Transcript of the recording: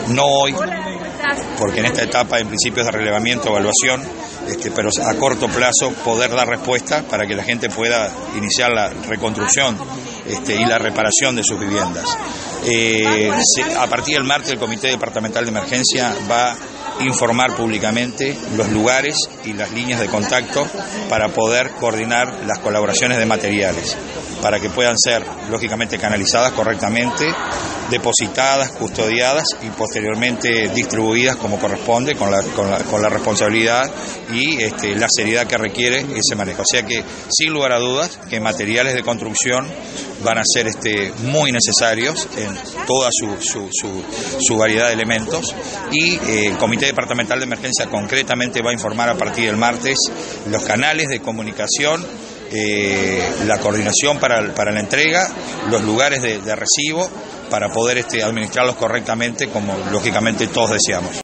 no hoy, porque en esta etapa en principios de relevamiento, evaluación, pero a corto plazo poder dar respuesta para que la gente pueda iniciar la reconstrucción y la reparación de sus viviendas. A partir del martes el Comité Departamental de Emergencia va a informar públicamente los lugares y las líneas de contacto para poder coordinar las colaboraciones de materiales, para que puedan ser lógicamente canalizadas correctamente, depositadas, custodiadas y posteriormente distribuidas como corresponde, con la responsabilidad y la seriedad que requiere ese manejo. O sea que, sin lugar a dudas, que materiales de construcción van a ser muy necesarios en toda su variedad de elementos, y el Comité Departamental de Emergencia concretamente va a informar a partir del martes los canales de comunicación, la coordinación para la entrega, los lugares de recibo, para poder administrarlos correctamente como lógicamente todos deseamos.